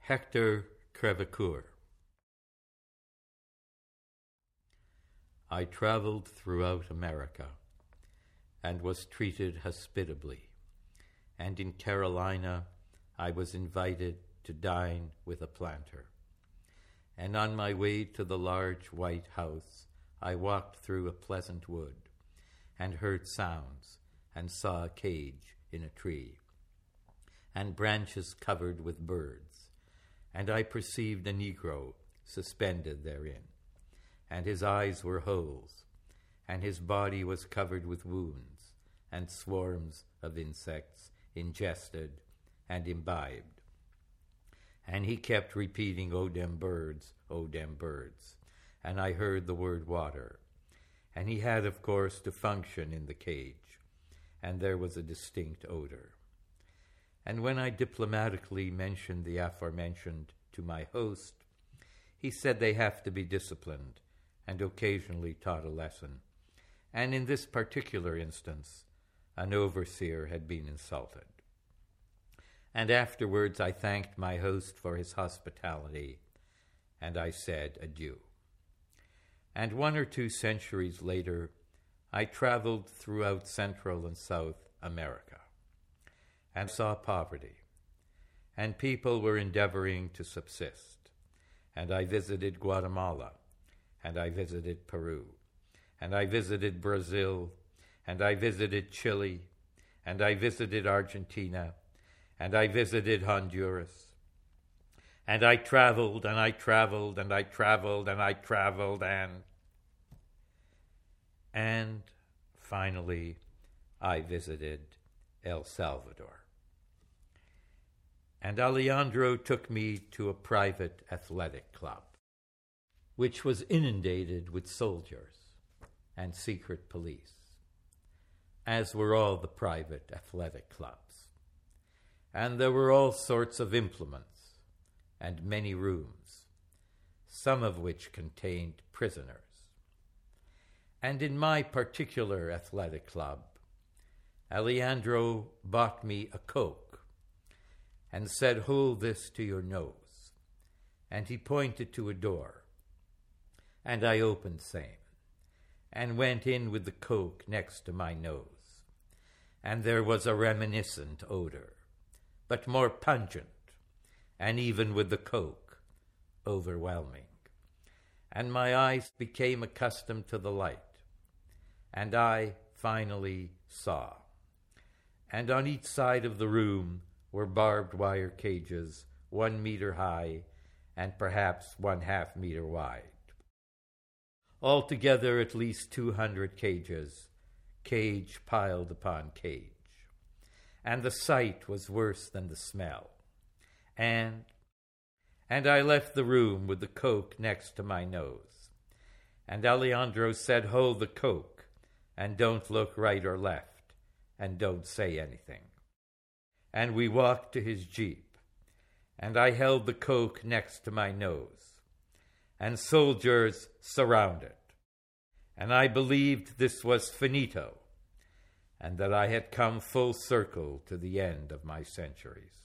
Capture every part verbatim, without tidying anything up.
Hector Crevecoeur. I traveled throughout America and was treated hospitably, and in Carolina I was invited to dine with a planter. And on my way to the large white house, I walked through a pleasant wood and heard sounds and saw a cage in a tree and branches covered with birds, and I perceived a Negro suspended therein, and his eyes were holes, and his body was covered with wounds, and swarms of insects ingested and imbibed. And he kept repeating, "O dem birds, O dem birds," and I heard the word water. And he had, of course, to function in the cage, and there was a distinct odor. And when I diplomatically mentioned the aforementioned to my host, he said they have to be disciplined, and occasionally taught a lesson. And in this particular instance, an overseer had been insulted. And afterwards I thanked my host for his hospitality, and I said adieu. And one or two centuries later, I traveled throughout Central and South America and saw poverty, and people were endeavoring to subsist. And I visited Guatemala, and I visited Peru, and I visited Brazil, and I visited Chile, and I visited Argentina, and I visited Honduras. And I traveled, and I traveled, and I traveled, and I traveled, and... And finally, I visited El Salvador. And Alejandro took me to a private athletic club, which was inundated with soldiers and secret police, as were all the private athletic clubs. And there were all sorts of implements and many rooms, some of which contained prisoners. And in my particular athletic club, Alejandro bought me a Coke and said, "Hold this to your nose." And he pointed to a door, and I opened same, and went in with the Coke next to my nose. And there was a reminiscent odor, but more pungent, and even with the Coke, overwhelming. And my eyes became accustomed to the light, and I finally saw. And on each side of the room were barbed wire cages, one meter high and perhaps one half meter wide. Altogether at least two hundred cages, cage piled upon cage. And the sight was worse than the smell. And, and I left the room with the Coke next to my nose. And Alejandro said, "Hold the Coke, and don't look right or left, and don't say anything." And we walked to his Jeep, and I held the Coke next to my nose, and soldiers surrounded. And I believed this was finito, and that I had come full circle to the end of my centuries.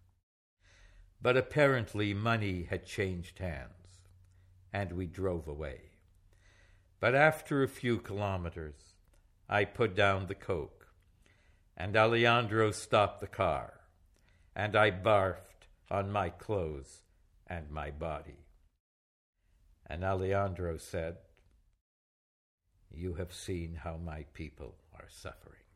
But apparently money had changed hands, and we drove away. But after a few kilometers, I put down the Coke, and Alejandro stopped the car, and I barfed on my clothes and my body. And Alejandro said, "You have seen how my people are suffering."